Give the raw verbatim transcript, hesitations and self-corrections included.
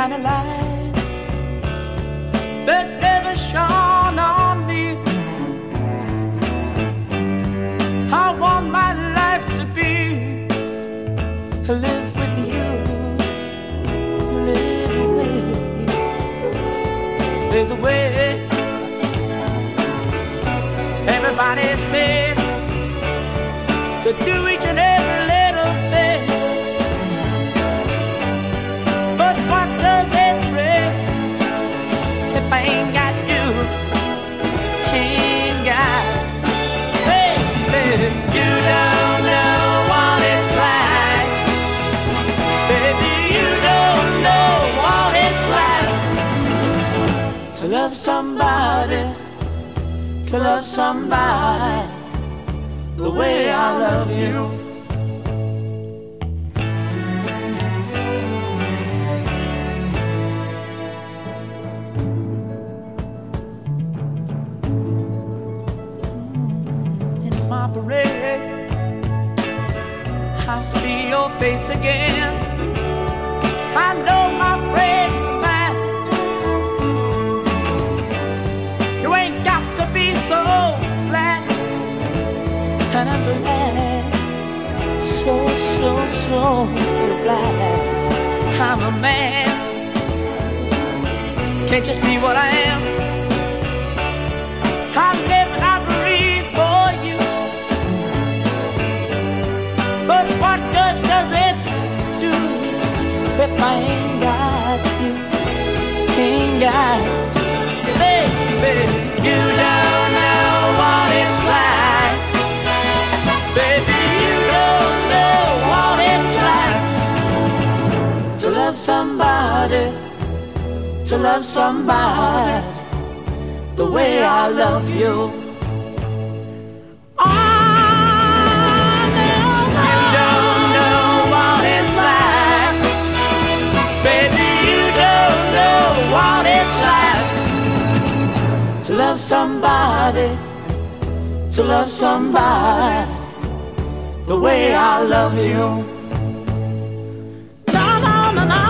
kind of light that never shone on me. I want my life to be to live with you, to live with you. There's a way. Everybody said to do each and every little thing, but what does it bring if I ain't got you? Ain't got, baby, you don't know what it's like. Baby, you don't know what it's like to love somebody, to love somebody the way I love you. In my parade, I see your face again. I know my friend of mine. You ain't got to be so glad, and I'm glad, so, so, so glad I'm a man. Can't you see what I am? I live and I breathe for you, but what good does it do if I ain't got you? Ain't got you, baby. You don't know what it's like. Baby, you don't know what it's like to love somebody, to love somebody the way I love you. Oh, no, you don't know what it's like. Baby, you don't know what it's like to love somebody, to love somebody the way I love you. No, no, no, no.